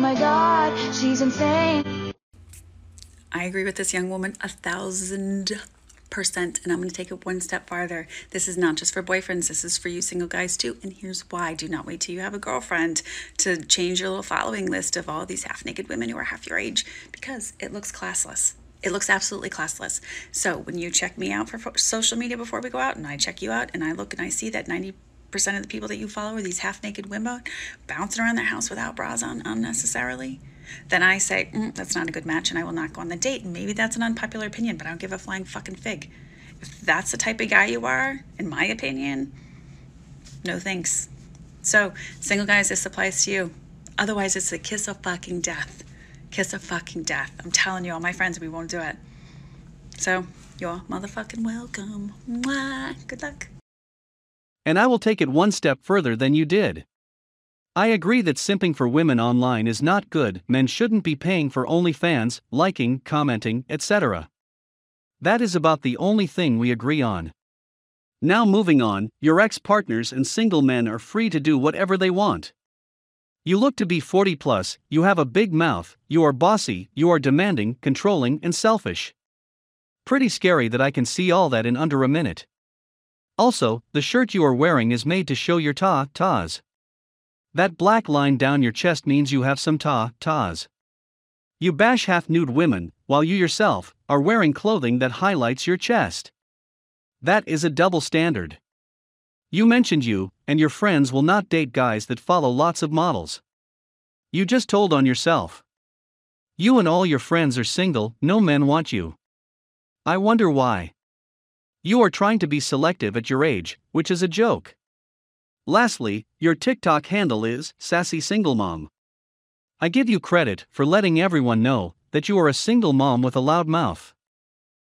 my god, she's insane. I agree with this young woman 1,000%, and I'm going to take it one step farther. This is not just for boyfriends, this is for you single guys too, and here's why. Do not wait till you have a girlfriend to change your little following list of all these half-naked women who are half your age, because it looks classless. It looks absolutely classless. So when you check me out for social media before we go out, and I check you out, and I look and I see that 90% of the people that you follow are these half-naked women bouncing around their house without bras on unnecessarily, then I say, that's not a good match, and I will not go on the date. And maybe that's an unpopular opinion, but I don't give a flying fucking fig. If that's the type of guy you are, in my opinion, no thanks. So, single guys, this applies to you. Otherwise, it's the kiss of fucking death. Kiss of fucking death. I'm telling you, all my friends, we won't do it. So, you're motherfucking welcome. Mwah. Good luck. And I will take it one step further than you did. I agree that simping for women online is not good. Men shouldn't be paying for OnlyFans, liking, commenting, etc. That is about the only thing we agree on. Now moving on, your ex-partners and single men are free to do whatever they want. You look to be 40 plus, you have a big mouth, you are bossy, you are demanding, controlling, and selfish. Pretty scary that I can see all that in under a minute. Also, the shirt you are wearing is made to show your tas. That black line down your chest means you have some tas. You bash half-nude women, while you yourself are wearing clothing that highlights your chest. That is a double standard. You mentioned you and your friends will not date guys that follow lots of models. You just told on yourself. You and all your friends are single, no men want you. I wonder why. You are trying to be selective at your age, which is a joke. Lastly, your TikTok handle is Sassy Single Mom. I give you credit for letting everyone know that you are a single mom with a loud mouth.